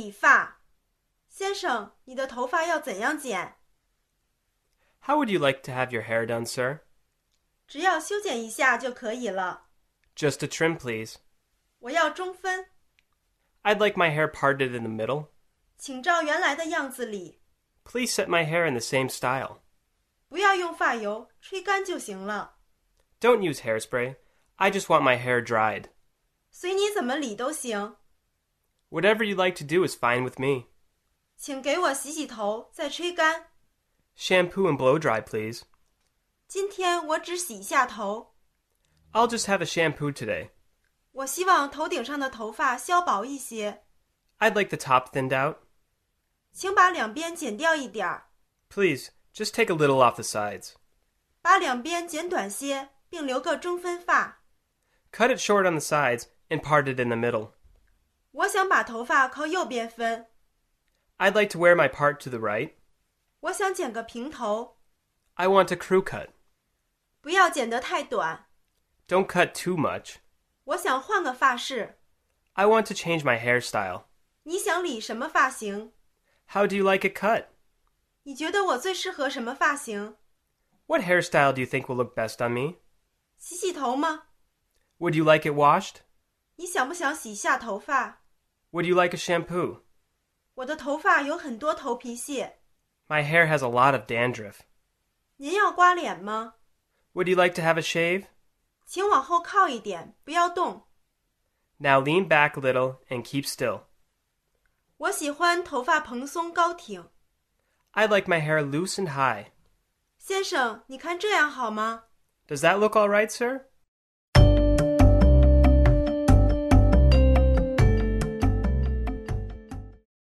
理发。先生，你的头发要怎样剪？ How would you like to have your hair done, sir? 只要修剪一下就可以了。 Just a trim, please. 我要中分， I'd like my hair parted in the middle. 请照原来的样子理。 Please set my hair in the same style. 不要用发油，吹干就行了。 Don't use hairspray. I just want my hair dried. 随你怎么理都行。 Whatever you like to do is fine with me. 请给我洗洗头，再吹干。 Shampoo and blow dry, please. 今天我只洗一下头。 I'll just have a shampoo today. 我希望头顶上的头发削薄一些。 I'd like the top thinned out. 请把两边剪掉一点儿， Please, just take a little off the sides. 把两边剪短些，并留个中分发。 Cut it short on the sides and part it in the middle. 我想把头发靠右边分。 I'd like to wear my part to the right. 我想剪个平头， I want a crew cut. 不要剪得太短。 Don't cut too much. 我想换个发式。 I want to change my hairstyle. 你想理什么发型？ How do you like it cut? 你觉得我最适合什么发型？ What hairstyle do you think will look best on me? 洗洗头吗？ Would you like it washed? 你想不想洗下头发？ Would you like a shampoo? 我的头发有很多头皮屑。 My hair has a lot of dandruff. 您要刮脸吗？ Would you like to have a shave? 请往后靠一点，不要动。 Now lean back a little and keep still. 我喜欢头发蓬松高挺。 I like my hair loose and high. 先生，你看这样好吗？ Does that look all right, sir?